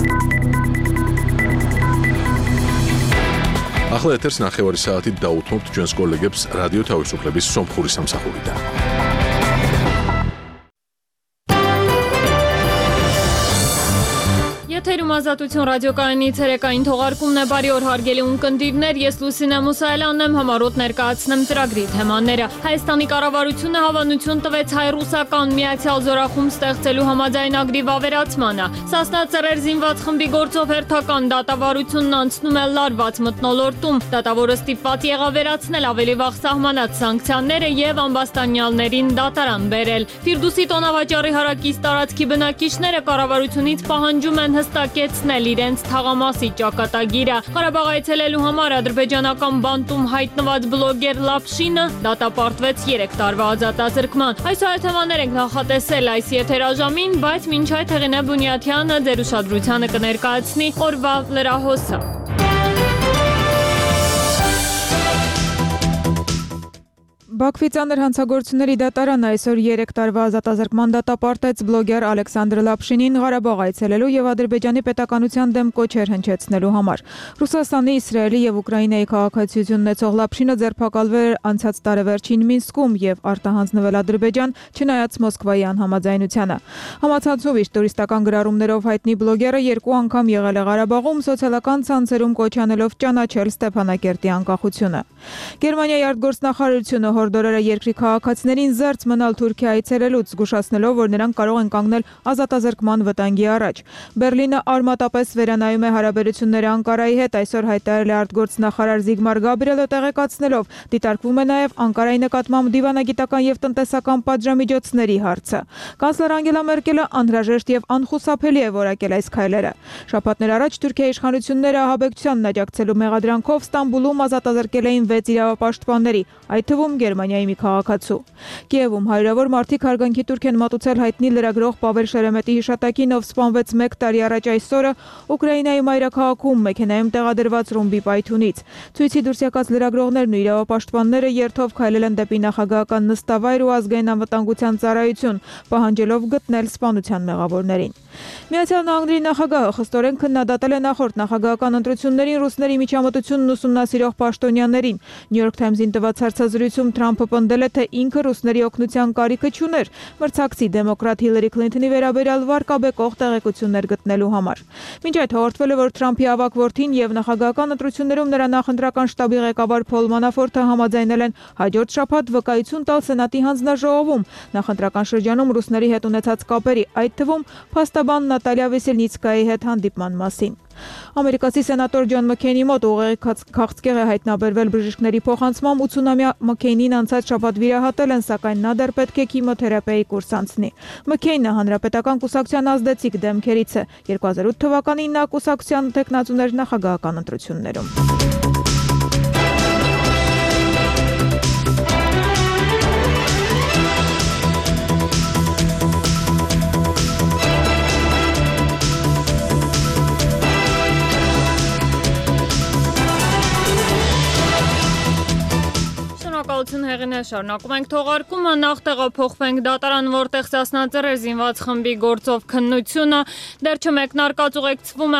ახლა ეთერს ნახევარი საათით დაუთმობთ ჩვენს კოლეგებს რადიო თავისუფლების სომხური სამსახურიდან. Եթերում ազատություն ռադիոկայանի ցերեկային թողարկումն է, բարի օր հարգելի ունկնդիրներ, ես Լուսինե Մուսայելյանն եմ, համառոտ ներկայացնեմ ծրագրի թեմաները։ Հայաստանի կառավարությունը հավանություն տվեց հայ-ռուսական միացյալ զորախումբ ստեղծելու համաձայնագրի վավերացմանը։ Սասնա ծռեր զինված խմբի գործով հերթական դատավարությունն անցնում է լարված մթնոլորտում։ Դատավորը ստիպված եղավ վերացնել ավելի վաղ սահմանած սանկցիաները եւ ամբաստանյալներին դատարան բերել։ Ֆիրդուսի տոնավաճառի հարակից տարածքի բնակիչները կառավարությունից պահանջում են հստակեցնել իրենց թաղամասի ճակատագիրը։ Ղարաբաղ այցելելու համար ադրբեջանական բանտում հայտնված բլոգեր Լապշինը դատապարտվեց 3 տարվա ազատազրկման։ Այսօր թեմաներ ենք նախատեսել այս եթերաժամին, բայց մինչ այդ Հեղինե Բունյաթյանը ձեր ուշադրությանը կներկայացնի օրվա լրահոսը։ Բաքվի ծանր հանցագործությունների դատարանը այսօր 3 տարվա ազատազրկման դատապարտեց բլոգեր Ալեքսանդր Լապշինին Ղարաբաղ այցելելու եւ Ադրբեջանի պետականության դեմ կոչեր հնչեցնելու համար։ Ռուսաստանի, Իսրայելի եւ Ուկրաինայի քաղաքացիություն ունեցող Լապշինը ձերբակալվել անցած տարեվերջին Մինսկում եւ արտահանձնվել Ադրբեջան, չնայած Մոսկվայի անհամաձայնությանը։ Համացանցով իր տուրիստական գրառումներով հայտնի բլոգերը 2 անգամ եղել է Ղարաբաղում, սոցիալական ցանցերում կոչ անելով ճանաչել Ստեփանակերտի անկախությունը։ Գերմանիայի արտգործնախարարությունը հորդորել է երկրի քաղաքացիներին զերծ մնալ Թուրքիա այցելելուց, զգուշացնելով, որ նրանք կարող են կանգնել ազատազրկման վտանգի առաջ։ Բերլինը արմատապես վերանայում է հարաբերությունները Անկարայի հետ, այսօր հայտարարել է արտգործնախարար Զիգմար Գաբրիելը, տեղեկացնելով, դիտարկվում է նաև Անկարայի նկատմամբ դիվանագիտական եւ տնտեսական պատժամիջոցների հարցը։ Կանցլեր Անգելա Մերկելը անհրաժեշտ եւ անխուսափելի է որակել այս քայլերը։ Շաբաթներ առաջ Թուրքիայի իշխանությունները ահաբեկչությանն աջակցելու մեղադրանքով Ստամբուլում ազատազրկել էին 6 իրավապաշտպանների, այդ թվում Գերմանիայի մի քաղաքացու։ Կիևում հարյուրավոր մարդիկ հարգանքի տուրք են մատուցել հայտնի լրագրող Պավել Շերեմետի հիշատակին, ով սպանվեց 1 տարի առաջ այսօրը Ուկրաինայի մայրաքաղաքում մեքենայում տեղադրված ռումբի պայթյունից։ Ցույցի դուրս եկած լրագրողներն ու իրավապաշտպանները երթով քայլել են դեպի նախագահական նստավայր ու ազգային անվտանգության ծառայություն, պահանջելով գտնել սպանության մեղավորներին։ Միացյալ Նահանգների նախագահը խստորեն քննադատել է նախորդ նախագահական ընտրություններին ռուսների միջամտությունն ուսումնասիրող պաշտոնյաներին։ New York Times-ին տված հարցազրույցում Թրամփը պնդել է, թե ինքը ռուսների օգնության կարիքը չուներ մրցակցի դեմոկրատ Հիլարի Քլինթոնի վերաբերյալ վարկաբեկող տեղեկություններ գտնելու համար։ Մինչ այդ հաղորդվել է, որ Թրամփի ավագ որդին եւ նախագահական ընտրություններում նրա նախընտրական շտաբի ղեկավար Փոլ Մանաֆորտը համաձայնել են հաջորդ շաբաթ վկայություն տալ Սենատի հանձնաժողովում նախընտրական շրջանում ռուսների հետ ունեցած կապերի, այդ թվում փաստաբան Նատալիա Վեսելնիցկայի հետ հանդիպման մասին։ Ամերիկացի սենատոր Ջոն Մքեյնի մոտ ուղեղի քաղցկեղ է հայտնաբերվել բժիշկների փոխանցմամբ 80-ամյա Մքեյնին անցած շաբաթ վիրահատել են, սակայն նա դեռ պետք է քիմոթերապիայի կուրս անցնի։ Մքեյնը հանրապետական կուսակցության ազդեցիկ դեմքերից է։ 2008 թվականին նա կուսակցության թեկնածու էր նախագահական ընտրություններում։ Շնորհակալություն Հեղինե, շարունակում ենք թողարկումը, նախ տեղափոխվենք դատարան, որտեղ Սասնա ծռեր զինված խմբի գործով քննությունը դեռ չմեկնարկած ուղեկցվում է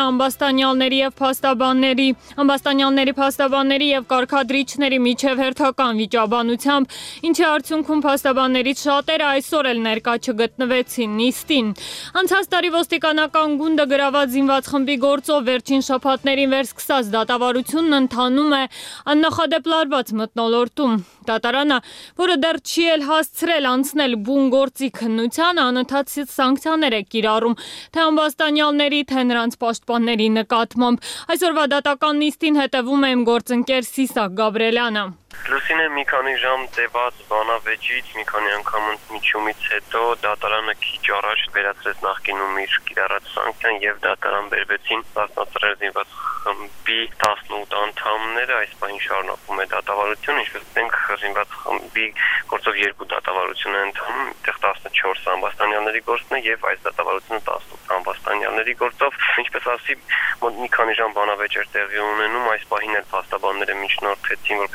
ամբաստանյալների, փաստաբանների եւ կարգադրիչների միջև հերթական վիճաբանությամբ, ինչի արդյունքում փաստաբաններից շատերը այսօր էլ ներկա չգտնվեցին նիստին։ Անցած տարի ոստիկանական գունդը գրաված զինված խմբի գործով վերջին շաբաթներին վերսկսած դատավարությունն ընթանում է աննախադեպ լարված մթնոլորտում։ Դատարանը, որը դեռ չի էլ հասցրել անցնել բուն գործի քննությանը, անընդհատ սանկցիաներ է կիրառում, թե ամբաստանյալների, թե նրանց պաշտպանների նկատմամբ։ Այսօրվա դատական նիստին հետևում է իմ գործընկեր Սիսակ Գաբրելյանը։ Լուսինե, մի քանի ժամ տևած բանավեճից, մի քանի անգամ ընդմիջումից հետո դատարանը քիչ առաջ վերացրեց նախկինում իր կիրառած սանկցիան եւ դատարան բերվեցին Սասնա ծռեր զինված խմբի 18 անդամները, այս պահին շարունակվում է դատավարությունը, ինչպես մենք զինված խմբի գործով 2 դատավարություն է ընթանում, այդտեղ 14 ամբաստանյալների գործն է եւ այս դատավարությունը 18 ամբաստանյալների գործով, ինչպես ասի, մի քանի ժամ բանավեճ էր տեղի ունենում, այս պահին էլ փաստաբանները միջնորդեցին, որպեսզի հետա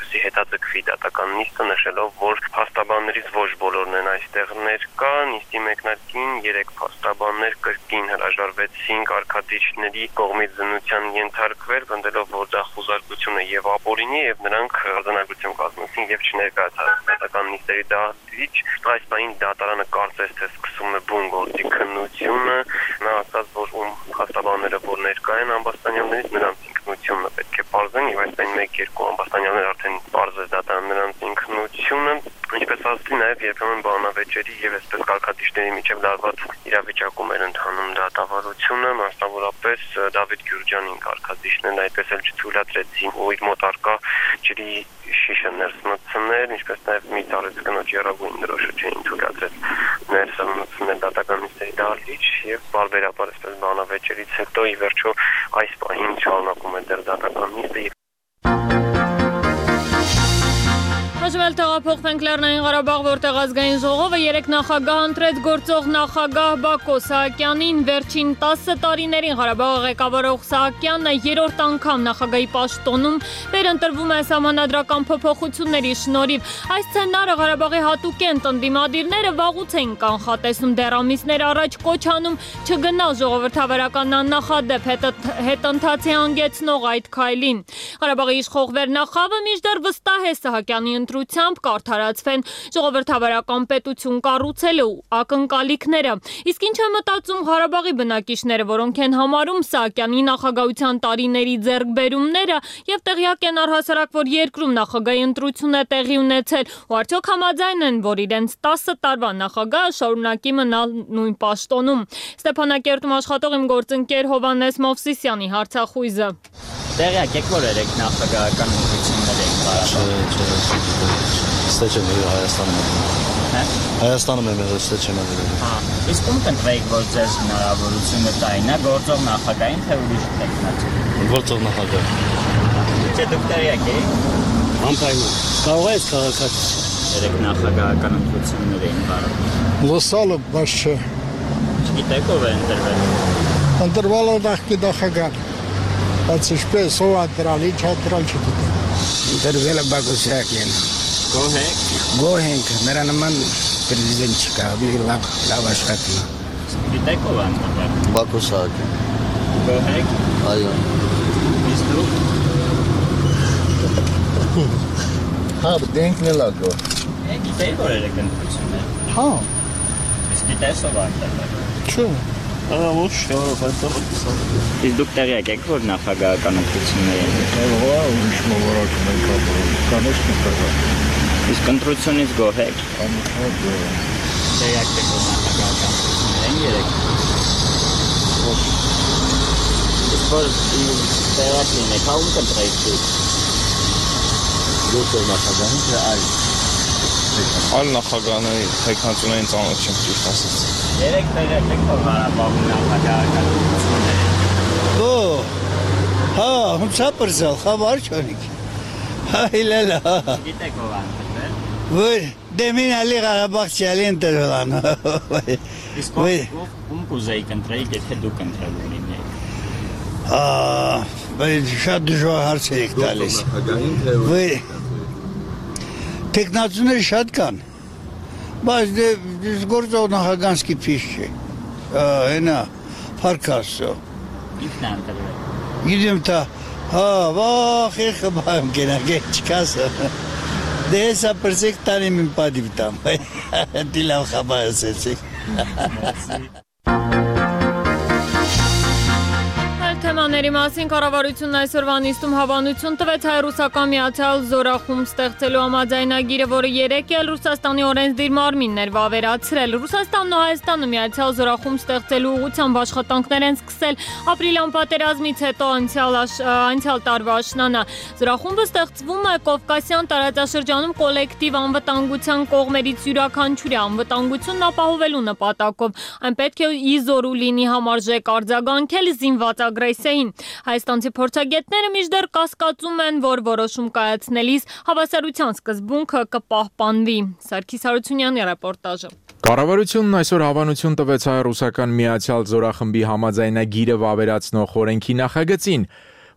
վերաձգվի դատական նիստը նշելով, որ փաստաբաններից ոչ բոլորն են այստեղ ներկա, նիստի մեկնարկին 3 փաստաբաններ կրկին հրաժարվեցին կարգադիչների կողմից զննության ենթարկվել, պնդելով, որ դա խուզարկություն է եւ ապօրինի եւ նրանք արձանագրություն կազմեցին եւ չներկայացան դատական նիստերի դատիչ, այս պահին դատարանը կարծես թե սկսում է բուն գործի քննությունը, նա ասաց, որ փաստաբանները որ ներկա են ամբաստանյաններից նրանց ինքնությունը պետք է պարզեն եւ այսպես 1-2 ամբաստանյաններ արդեն պարզեց դատարան նրանց ինքնությունը, ինչպես ասացի նաեւ երբեմն բանավեճերի եւ այսպես կարգադիչների միջև լարված իրավիճակում էր ընթանում դատավարությունը, մասնավորապես Դավիթ Գյուրջյանին կարգադիչներն այդպես էլ չթույլատրեցին ու իր մոտ արկա ջրի շիշը ներս մտցնել, ինչպես նաեւ մի տարեց կնոջ երագույն դրոշը չէին թույլատրել ներս մտցնել դատական նիստերի դահլիճ եւ բարբերաբար այսպես բանավեճերից հետո ի վերջո այս պահին շարունակում է դեռ դատական նիստը Հաշվել տեղափոխվենք Լեռնային Ղարաբաղ, որտեղ ազգային ժողովը 3 նախագահ ընտրեց գործող նախագահ Բակո Սահակյանին, վերջին 10 տարիներին Ղարաբաղը ղեկավարող Սահակյանը 3-րդ անգամ նախագահի պաշտոնում վերընտրվում է սահմանադրական փոփոխությունների շնորհիվ։ Այս սցենարը Ղարաբաղի հատուկենտ ընդդիմադիրները վաղուց էին կանխատեսում, դեռ ամիսներ առաջ կոչ անում չգնալ ժողովրդավարական աննախադեպ հետընթացի հանգեցնող այդ քայլին։ Ղարաբաղի իշխող վերնախավը մինչդեռ վստահ է Սահակյանի ընտրությամբ կարդարացվեն ժողովրդավարական պետություն կառուցելու ակնկալիքները։ Իսկ ինչ է մտածում Ղարաբաղի բնակիչները, որոնք են համարում Սահակյանի նախագահության տարիների ձեռքբերումները եւ տեղյակ են առհասարակ, որ երկրում նախագահի ընտրություն է տեղի ունեցել ու արդյոք համաձայն են, որ իրենց 10 տարվա նախագահը շարունակի մնալ նույն պաշտոնում։ Ստեփանակերտում աշխատող իմ գործընկեր Հովհաննես Մովսիսյանի հարցախույզը։ Տեղյակ եք, որ 3 նախագահական ընտրություններ են Ղարաբաղում։ Ստե չեմ եղել Հայաստանում։ Հա? Հայաստանում եմ եղել, ստե չեմ եղել։ Հա, իսկ ում կընտրեիք, որ ձեզ հնարավորությունը տային, գործող նախագահին, թե ուրիշ տեխնացի։ Գործող նախագահ։ Չէ, դուք տեղյակ եք։ Անպայման։ Կարող ես քաղաքացի։ 3 նախագահական ընտրություններ էին Ղարաբաղում։ Լսալը, բայց չէ։ Չգիտեք ով է ընտրվել։ Ընտրվալը նախկին նախագահ։ Բայց ինչպես ով ընտրալ, ինչ ընտրալ չգիտեմ։ Ընտրվել է Բակո Սահակյանը։ Գոհ եք։ Գոհ ենք, նրա նման պրեզիդենտ չկա, ավելի լավ աշխատում է։ Գիտեք ով է ընտրվել։ Բակո Սահակյան։ Գոհ եք։ Այո։ Իսկ դուք։ Հա, դենքն էլ ագո։ Գիտեք որ 3 ընտրություններ։ Հա, Իսկ գիտես ով է ընտրվել։ չէ։ Ահա ոչ, հայտարարել։ Իսկ դուք տեղյակ եք, որ նախագահական ընտրություններ են։ Այո, ուրիշ մովարակում են կապել։ Կանոց կստակա։ Իսկ ընտրությունից գոհ եք։ Անհատը։ Տեղյակ եք, որ նախագահական ընտրություններ են 3։ Իսկ որ տեղյակ լինեք, ում կընտրեիք դուք։ Գործող նախագահին թե այլ։ Այլ նախագահների տեխնացիաներին ծանոթ չեմ ճիշտ ասած։ 3 տեղյակ եք, որ Ղարաբաղում նախագահական ընտրություններ են։ Հա, հունցապրզալ, խաբար չոնիք։ Հայլելա։ Գիտեք ով է ընտրվել։ Որ դեմին ալի Ղարաբաղցիալի ընտրվել ան։ Իսկ ում կուզեիք ընտրեիք, եթե դուք ընտրելու լինեիք։ Բայց շատ դժվար հարցեր եք տալիս։ Որ տեխնացիաները շատ կան, բայց գործող նախագահանքի փիշ չէ։ Հենա, Փարքասո։ Ինքն է ընտրվել։ Գիտեմ թա, վախ եղը բայմ կենակ, չկասը։ Դե հեսա պրսեք տանիմ իմ պատիվ տամ, դի լավ խաբա ասեցեք։ Թեմաների մասին կառավարությունն այսօրվա նիստում հավանություն տվեց հայ-ռուսական միացյալ զորախումբ ստեղծելու համաձայնագիրը, որը 3 էլ Ռուսաստանի օրենսդիր մարմինն էր վավերացրել։ Ռուսաստանն ու Հայաստանը միացյալ զորախումբ ստեղծելու ուղղությամբ աշխատանքներ են սկսել ապրիլյան պատերազմից հետո անցյալ տարվա աշնանը։ Զորախումբը ստեղծվում է Կովկասյան տարածաշրջանում կոլեկտիվ անվտանգության կողմերից յուրաքանչյուրի անվտանգությունն ապահովելու նպատակով։ Այն պետք է իզորու լինի համարժեք արձագանքել զինված ագրեսիային։ Հայաստանցի փորձագետները մինչդեռ կասկածում են, որ որոշում կայացնելիս հավասարության սկզբունքը կպահպանվի։ Սարգիս Հարությունյանի ռեպորտաժը։ Կառավարությունն այսօր հավանություն տվեց հայ-ռուսական միացյալ զորախմբի համաձայնագիրը վավերացնող օրենքի նախագծին,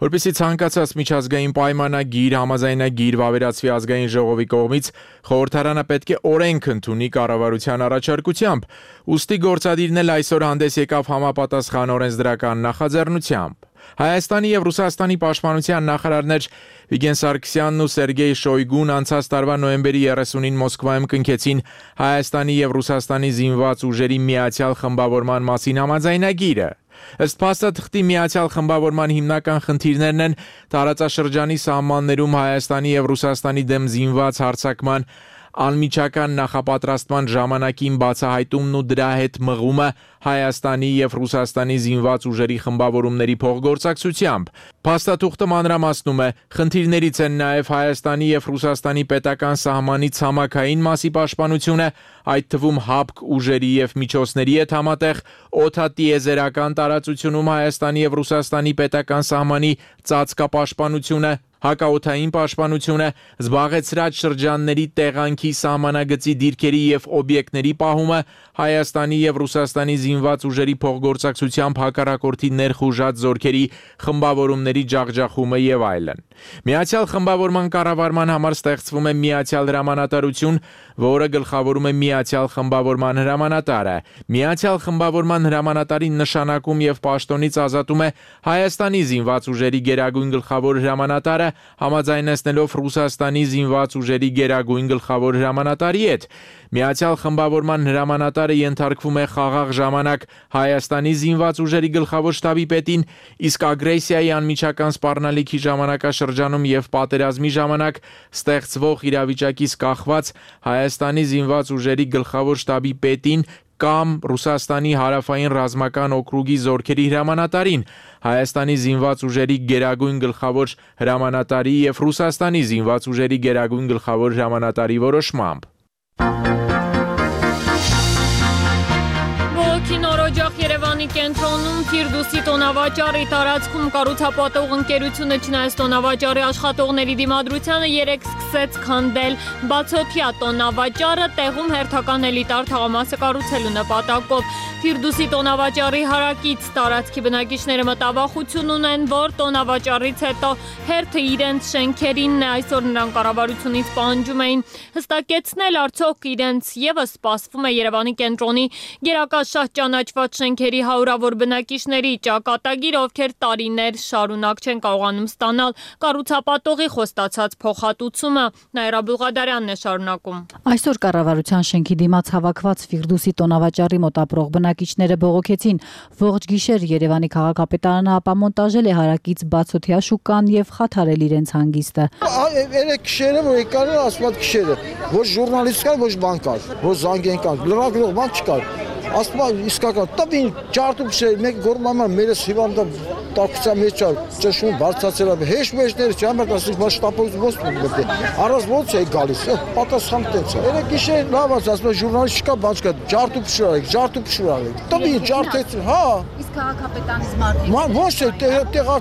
Որպեսզի ցանկացած միջազգային պայմանագիր, համաձայնագիր վավերացվի ազգային ժողովի կողմից, խորհրդարանը պետք է օրենք ընդունի կառավարության առաջարկությամբ, ուստի գործադիրն էլ այսօր հանդես եկավ համապատասխան օրենսդրական նախաձեռնությամբ։ Հայաստանի եւ Ռուսաստանի պաշտպանության նախարարներ Վիգեն Սարգսյանն ու Սերգեյ Շոյգուն անցած տարվա նոյեմբերի 30-ին Մոսկվայում կնքեցին Հայաստանի եւ Ռուսաստանի զինված ուժերի միացյալ խմբավորման մասին համաձայնագիրը։ Ըստ փաստաթղթի միացյալ խմբավորման հիմնական խնդիրներն են տարածաշրջանի սահմաններում Հայաստանի եւ Ռուսաստանի դեմ զինված հարձակման անմիջական նախապատրաստման ժամանակին բացահայտումն ու դրա հետ մղումը Հայաստանի եւ Ռուսաստանի զինված ուժերի խմբավորումների փոխգործակցությամբ։ Փաստաթուղթը մանրամասնում է, խնդիրներից են նաեւ Հայաստանի եւ Ռուսաստանի պետական սահմանի ցամաքային մասի պաշտպանությունը, այդ թվում հապկ ուժերի եւ միջոցների հետ համատեղ օդատիեզերական տարածությունում Հայաստանի եւ Ռուսաստանի պետական սահմանի ծածկապաշտպանությունը, հակաօդային պաշտպանությունը, զբաղեցրած շրջանների տեղանքի սահմանագծի դիրքերի եւ օբյեկտների պահումը, Հայաստանի եւ Ռուսաստանի զինված ուժերի փոխգործակցությամբ հակառակորդի ներխուժած զորքերի խմբավորումների ջախջախումը եւ այլն։ Միացյալ խմբավորման կառավարման համար ստեղծվում է միացյալ հրամանատարություն, որը գլխավորում է միացյալ խմբավորման հրամանատարը։ Միացյալ խմբավորման հրամանատարի նշանակում եւ պաշտոնից ազատում է Հայաստանի զինված ուժերի գերագույն գլխավոր հրամանատարը, համաձայնեցնելով Ռուսաստանի զինված ուժերի գերագույն գլխավոր հրամանատարի հետ։ Միացյալ խմբավորման հրամանատարը ենթարկվում է խաղաղ ժամանակ Հայաստանի զինված ուժերի գլխավոր շտաբի պետին, իսկ ագրեսիայի անմիջական սպառնալիքի ժամանակաշրջանում եւ պատերազմի ժամանակ ստեղծվող իրավիճակից կախված Հայաստանի զինված ուժերի գլխավոր շտաբի պետին կամ Ռուսաստանի հարավային ռազմական օկրուգի զորքերի հրամանատարին, Հայաստանի զինված ուժերի գերագույն գլխավոր հրամանատարի եւ Ռուսաստանի զինված ուժերի գերագույն գլխավոր հրամանատարի որոշմամբ։ Նորօջախ Երևանի կենտրոնում Ֆիրդուսի տոնավաճառի տարածքում կառուցապատող ընկերությունը չնայած տոնավաճառի աշխատողների դիմադրությանը 3 սկսեց քանդել բացօթյա տոնավաճառը տեղում հերթական էլիտար թաղամասը կառուցելու նպատակով։ Ֆիրդուսի տոնավաճառի հարակից տարածքի բնակիչները մտավախություն ունեն, որ տոնավաճառից հետո հերթը իրենց շենքերին է, այսօր նրանք կառավարությունից պահանջում էին հստակեցնել արդյոք իրենց եւս սպասվում է Երևանի կենտրոնի գերակաշահ ճանաչված շենքերի հարյուրավոր բնակիչների ճակատագիր, ովքեր տարիներ շարունակ չեն կարողանում ստանալ կառուցապատողի խոստացած փոխհատուցումը։ Նաիրա Բուղադարյանն է շարունակում։ Այսօր կառավարության շենքի դիմաց հավաքված Ֆիրդուսի տոնավաճառի մոտ ապրող բնակիչները բողոքեցին։ Ողջ գիշեր Երևանի քաղաքապետարանը ապամոնտաժել է հարակից բացօթյա շուկան եւ խաթարել իրենց հանգիստը։ Երեք գիշերը որ եկան ասված գիշերը, ոչ ժուրնալիստ կար, ոչ բան կար, ոչ զանգեն կար, լրագրող բան չկար։ Ասում իսկական տվին ջարդուշեր մեկ գորմաման մերս հիվանդը տակցա մեջ ճշում բարձացել է հեշ մեջներ չամր ասում ոչ շտապոց ոչ մտե առանց ոնց է գալիս պատասխան տենց է երեք գիշեր լավ ասում ժուրնալիստ չկա բան չկա ջարդուշր տվին ջարդեց հա իսկ քաղաքապետանից մարդիկ ոչ է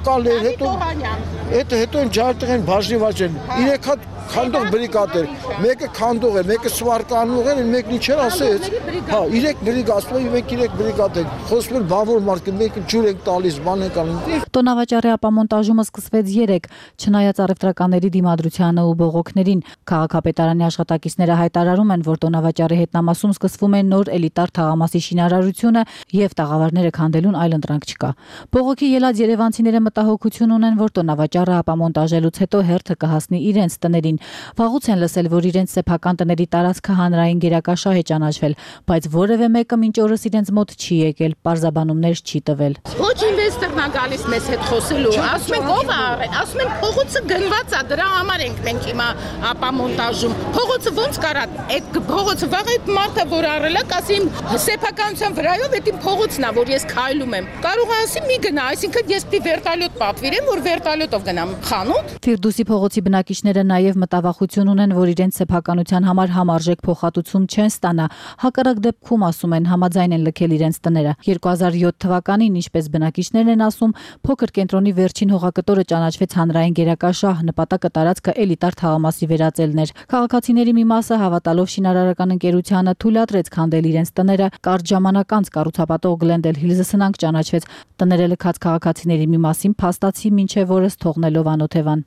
տեղակալներ հետո ջարդեն բաժնի վաճեն 3 հատ քանդող բրիգադեր, մեկը քանդող է, մեկը սվարկանող է, մեկն ինչ էր ասեց։ Հա, 3 բրիգադ, ասում են 3 բրիգադ են։ Խոսում են բավոր մարդ, մեկը ջուր են տալիս, բան են անում։ Տոնավաճառի ապամոնտաժումը սկսվեց 3, չնայած առևտրականների դիմադրությանը ու բողոքներին։ Քաղաքապետարանի աշխատակիցները հայտարարում են, որ տոնավաճառի հետնամասում սկսվում է նոր էլիտար թաղամասի շինարարությունը եւ տաղավարները քանդելուն այլ ընտրանք չկա։ Բողոքի ելած երևանցիները մտահոգություն ունեն, որ տոնավաճառը ապամոնտաժելուց հետո հերթը կհասնի իրենց տներին։ Վաղուց են լսել, որ իրենց սեփական տների տարածքը հանրային գերակաշահ է ճանաչվել, բայց որևէ մեկը մինչ օրս իրենց մոտ չի եկել, պարզաբանումներ չի տվել։ Ոչ ինվեստորն է գալիս մեզ հետ խոսելու, ասում են ով է առել, ասում են փողոցը գնված է, դրա համար ենք մենք հիմա ապամոնտաժում։ Փողոցը ոնց կարա, այդ փողոցը վաղ այդ մարդը որ առել է, ասի սեփականության վրայով այդ իմ փողոցն է, որ ես քայլում եմ։ Կարող է ասի մի գնա, այսինքն ես պիտի վերտալյոտ պատվիրեմ, որ վերտալյոտով գնամ խանութ։ Ֆիրդուսի փողոցի բնակիչները նաև մտավախություն ունեն, որ իրենց սեփականության համար համարժեք փոխհատուցում չեն ստանա, հակառակ դեպքում ասում են համաձայն են լքել իրենց տները։ 2007 թվականին, ինչպես բնակիչներն են ասում, փոքր կենտրոնի վերջին հողակտորը ճանաչվեց հանրային գերակաշահ, նպատակը տարածքը էլիտար թաղամասի վերածելն էր։ Քաղաքացիների մի մասը հավատալով շինարարական ընկերությանը թույլատրեց քանդել իրենց տները, կարճ ժամանակ անց կառուցապատող Գլենդել Հիլզը սնանկ ճանաչվեց, տները լքած քաղաքացիների մի մասին փաստացի մինչև օրս թողնելով անօթևան։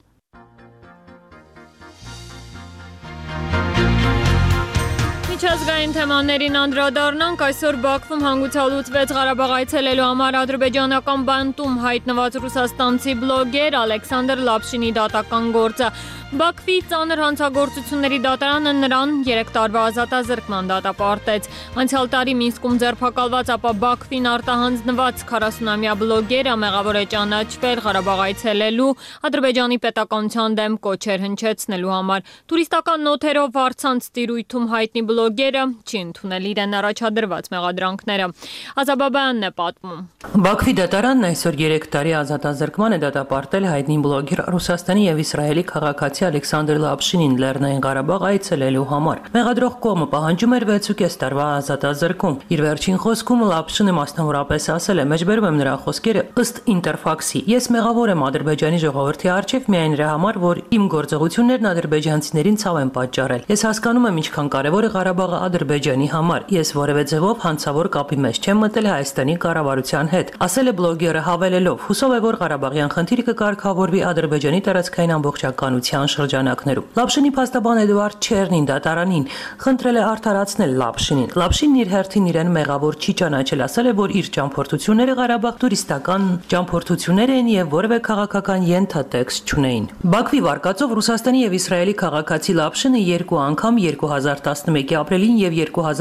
Միջազգային թեմաներին անդրադառնանք, այսօր Բաքվում հանգուցալուծվեց Ղարաբաղ այցելելու համար ադրբեջանական բանտում հայտնված ռուսաստանցի բլոգեր Ալեքսանդր Լապշինի դատական գործը։ Բաքվի ծանր հանցագործությունների դատարանը նրան 3 տարվա ազատազրկման դատապարտեց։ Անցյալ տարի Մինսկում ձերբակալված, ապա Բաքվին արտահանձնված 40-ամյա բլոգերը մեղավոր է ճանաչվել Ղարաբաղ այցելելու, Ադրբեջանի պետականության դեմ կոչեր հնչեցնելու համար։ Տուրիստական նոթերով առցանց տիրույթում հայտնի բլոգերը չի ընդունել իրեն առաջադրված մեղադրանքները։ Ազաբաբյանն է պատմում։ Բաքվի դատարանն այսօր 3 տարի ազատազրկման է դատապարտել հայտնի բլոգեր Ռուսաստանի եւ Իսրայելի քաղաքացի Ալեքսանդր Լապշինին Լեռնային Ղարաբաղ այցելելու համար։ Մեղադրող կողմը պահանջում էր 6.5 տարվա ազատազրկում։ Իր վերջին խոսքում Լապշինը մասնավորապես ասել է. «Մեջբերում եմ նրա խոսքերը ըստ Ինտերֆաքսի։ Ես մեղավոր եմ Ադրբեջանի ժողովրդի առջև միայն նրա համար, որ իմ գործողություններն ադրբեջանցիներին ցավ են պատճառել։ Ես հասկանում եմ ինչքան կարևոր է Ղարաբաղը Ադրբեջանի համար։ Ես որևէ ձևով հանցավոր կապի մեջ չեմ մտել Հայաստանի կառավարության հետ», ասել է բլոգերը հավելելով. «Հուսով է, որ Ղարաբաղյան խնդիրը կկարգավորվի Ադրբեջանի տարածքային ամբողջականության շրջանակներում»։ Լապշինի փաստաբան Էդուարդ Չերնին դատարանին խնդրել է արդարացնել Լապշինին։ Լապշինն իր հերթին իրեն մեղավոր չի ճանաչել, ասել է, որ իր ճամփորդությունները Ղարաբաղ տուրիստական ճամփորդություններ են եւ որևէ քաղաքական ենթատեքստ չունեին։ Բաքվի վարկածով Ռուսաստանի եւ Իսրայելի քաղաքացի Լապշինը 2 անգամ 2011-ի ապրիլին եւ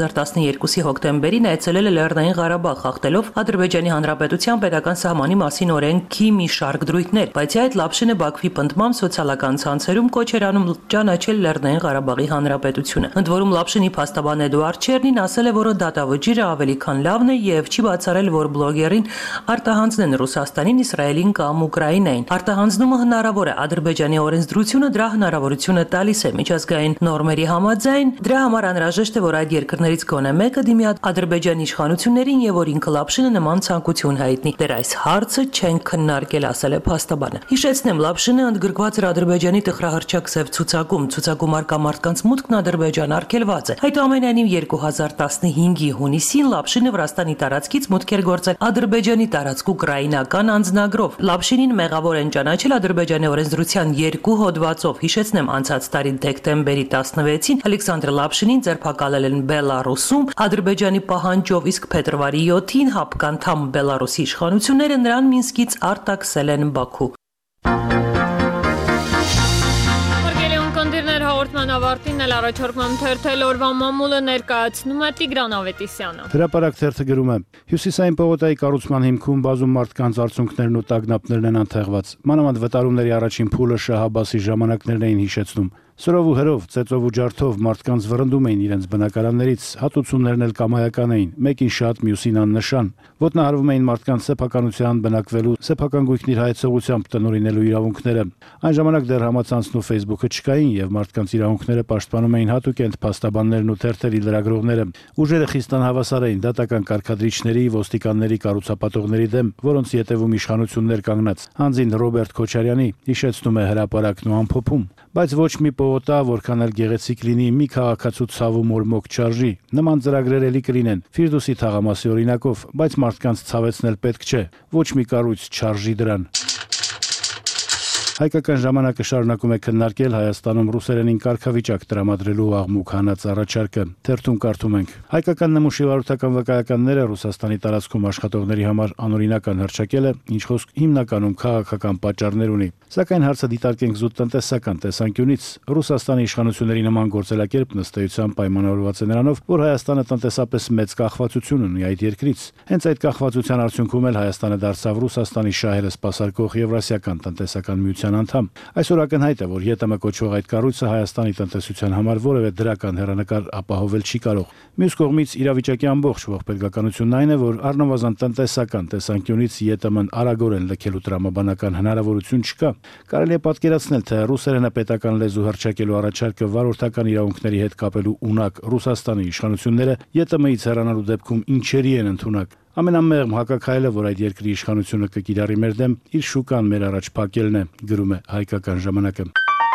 2012-ի հոկտեմբերին այցելել է Լեռնային Ղարաբաղ, խախտելով Ադրբեջանի Հանրապետության պետական սահմանի մասին օրենքի մի շարք դրույթներ, բայց այդ Լապշինը Բաքվի պնդմամբ սոցիալական ցանցերում կոչ էր անում ճանաչել Լեռնային Ղարաբաղի Հանրապետությունը։ Ընդ որում Լապշինի փաստաբան Էդուարդ Չերնին ասել է, որ դատավճիռը ավելի քան լավն է եւ չի բացառել, որ բլոգերին արտահանձնեն Ռուսաստանին, Իսրայելին կամ Ուկրաինային։ Արտահանձնումը հնարավոր է, Ադրբեջանի օրենսդրությունը դրա հնարավորությունը տալիս է։ Միջազգային նորմերի համաձայն դրա համար անհրաժեշտ է, որ այդ երկրներից գոնե մեկը դիմի Ադրբեջանի իշխանություններին եւ որ ինքը Լապշինը նման ցանկություն հայտնի։ Դեռ այս հարցը չեն քննարկել, ասել է փաստաբանը։ Հիշեցնեմ, Լապշինը ընդգրկված էր Ադրբեջանի տխրահռչակ սև ցուցակում արկա մարդկանց մուտքն Ադրբեջան արգելված է։ Այդուամենայնիվ 2015-ի հունիսին Լապշինը Վրաստանի տարածքից մուտք էր գործել Ադրբեջանի տարածք ուկրաինական անձնագրով։ Լապշինին մեղավոր են ճանաչել Ադրբեջանի օրենսդրության 2 հոդվածով։ Հիշեցնեմ, անցած տարի դեկտեմբերի 16-ին Ալեքսանդր Լապշինին ձերբակալել են Բելարուսում Ադրբեջանի պահանջով, իսկ փետրվարի 7-ին հապկանդամ Բելարուսի իշխանությունները նրան Մինսկից արտաքսել են Բաքու։ Հաղորդման ավարտին էլ առաջարկում թերթել օրվա մամուլը ներկայացնում է Տիգրան Ավետիսյանը։ Հրապարակ թերթը գրում է. Հյուսիսային պողոտայի կառուցման հիմքում բազում մարդկանց արցունքներն ու տագնապներն են անթեղված։ Մանավանդ վտարումների առաջին փուլը Շահ Աբասի ժամանակներն էին հիշեցնում։ Սրով ու հրով, ծեծով ու ջարդով մարդկանց վռնդում էին իրենց բնակարաններից, հատուցումներն էլ կամայական էին, մեկին շատ, մյուսին աննշան։ Ոտնահարվում էին մարդկանց սեփականության բնակվելու, սեփական գույքն իր հայեցողությամբ տնօրինելու իրավունքները։ Այն ժամանակ դեռ համացանցն ու Facebook-ը չկային եւ մարդկանց իրավունքները պաշտպանում էին հատուկենտ փաստաբաններն ու թերթերի լրագրողները։ Ուժերը խիստ անհավասար էին դատական կարգադրիչների, ոստիկանների, կառուցապատողների դեմ, որոնց ետևում իշխանություններ կանգնած։ Հանձին Ռոբերտ Քոչարյանի հիշեցնում է հրապարակն ու ամփոփում, բայց ոչ մի պողոտա, որքան էլ գեղեցիկ լինի, մի քաղաքացու ցավում օրմոք չարժի։ Նման ծրագրեր էլի կլինեն Ֆիրդուսի թաղամասի օրինակով, բայց մարդկանց ցավեցնել պետք չէ։ Ոչ մի կառույց չարժի դրան։ Հայկական ժամանակը շարունակում է քննարկել Հայաստանում ռուսերենին կարգավիճակ տրամադրելու աղմուկ հանած առաջարկը։ Թերթում կարդում ենք. Հայկական նմուշի վարորդական վկայականները Ռուսաստանի տարածքում աշխատողների համար անօրինական հռչակելը, ինչ խոսք հիմնականում քաղաքական պատճառներ ունի։ Սակայն հարցը դիտարկենք զուտ տնտեսական տեսանկյունից։ Ռուսաստանի իշխանությունների նման գործելակերպն ըստ էության պայմանավորված է նրանով, որ Հայաստանը տնտեսապես մեծ կախվածություն ունի այդ երկրից։ Հենց այդ կախվածության արդյունքում էլ Հայաստանը դարձավ Ռուսաստանի շահերը սպասարկող Եվրասիական տնտեսական միության կուսակցության անդամ։ Այսօր ակնհայտ է, որ ԵՏՄ կոչվող այդ կառույցը Հայաստանի տնտեսության համար որևէ դրական հեռանկար ապահովել չի կարող։ Մյուս կողմից իրավիճակի ամբողջ ողբերգականությունն այն է, որ առնվազն տնտեսական տեսանկյունից ԵՏՄ-ն արագորեն լքելու տրամաբանական հնարավորություն չկա։ Կարելի է պատկերացնել, թե ռուսերենը պետական լեզու հռչակելու առաջարկը վարորդական իրավունքների հետ կապելու ունակ Ռուսաստանի իշխանությունները ԵՏՄ-ից հեռանալու դեպքում ինչերի են ընդունակ։ Ամենամեղմ հակաքայլը, որ այդ երկրի իշխանությունը կկիրառի մեր դեմ, իր շուկան մեր առաջ փակելն է, գրում է Հայկական ժամանակը։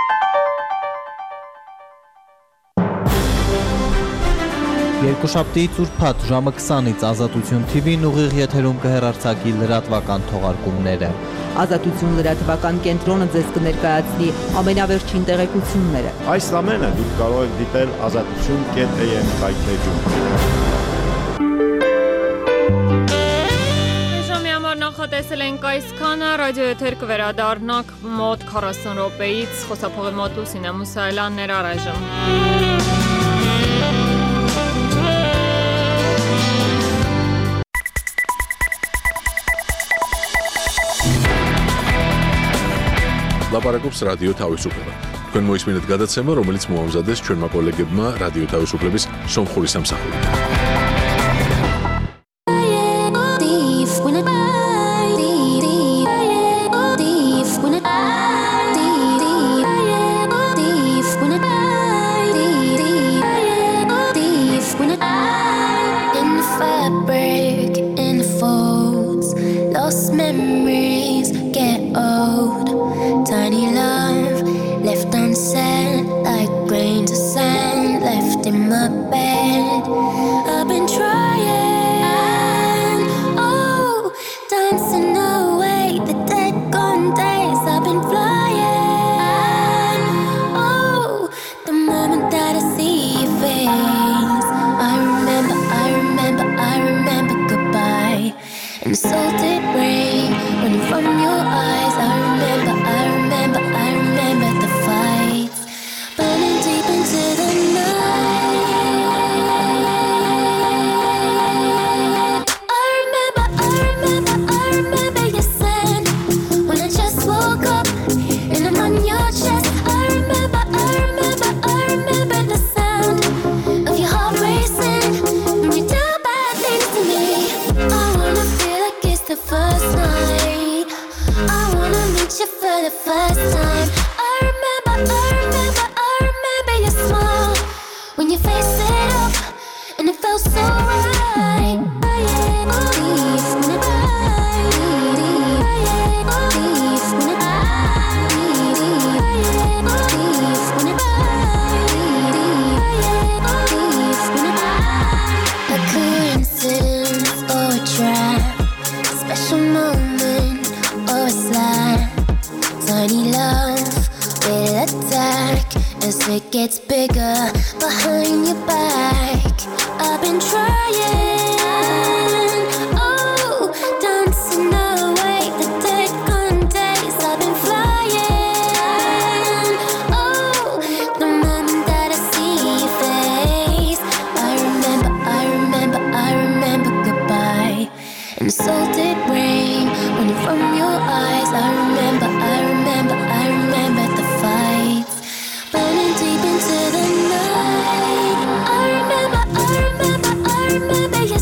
Երկուշաբթի ծուրփաթ ժամը 20-ից Ազատություն TV-ն ուղիղ եթերում կհեռարձակի լրատվական թողարկումները։ Ազատություն լրատվական կենտրոնը ձեզ կներկայացնի ամենավերջին տեղեկությունները։ Այս ամենը դուք կարող եք դիտել azatutun.am կայքեջում։ Նախատեսել ենք այսքանը, ռադիոեթեր կվերադառնանք մոտ 40 րոպեից, խոսափողի մոտ Լուսինե Մուսայելյանն առայժմ։ Լապարակոպս ռադիո თავისუფლება. Თქვენ მოისმინეთ გადაცემა, რომელიც მოამზადეს ჩვენმა კოლეგებმა რადიო თავისუფლების სომხური სამსახურით. Baby,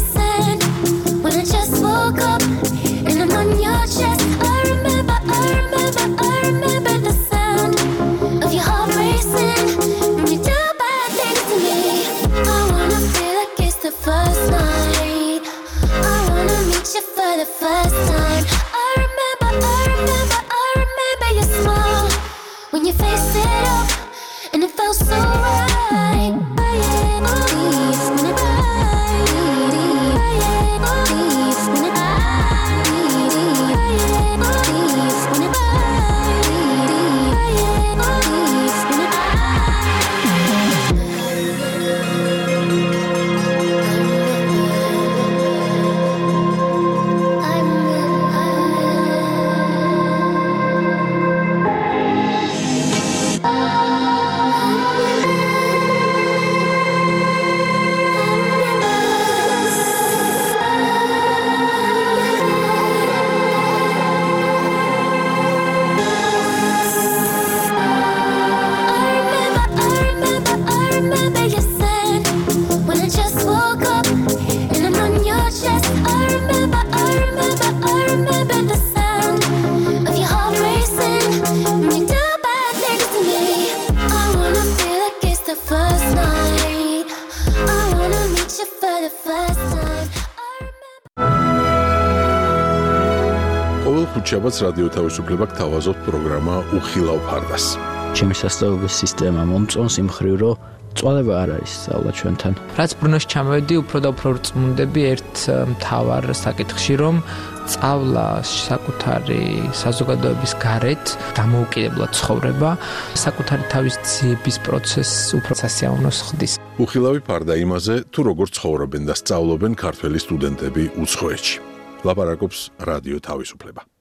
შაბათს რადიო თავისუფლება გთავაზობთ პროგრამა უხილავ ფარდას. ჩემი სასწავლებლების სისტემა მომწონს იმ მხრივ, რომ წვალება არ არის სწავლა ჩვენთან. რაც ბრუნოში ჩამოვედი, უფრო და უფრო წმუნდები ერთ მთავარ საკითხში, რომ სწავლა საკუთარი საზოგადოების გარეთ დამოუკიდებლად ცხოვრება, საკუთარი თავის ძიების პროცესს უფრო სასიამოვნოს ხდის. უხილავი ფარდა იმაზე, თუ როგორ ცხოვრობენ და სწავლობენ ქართველი სტუდენტები უცხოეთში. ლაპარაკობს რადიო თავისუფლება.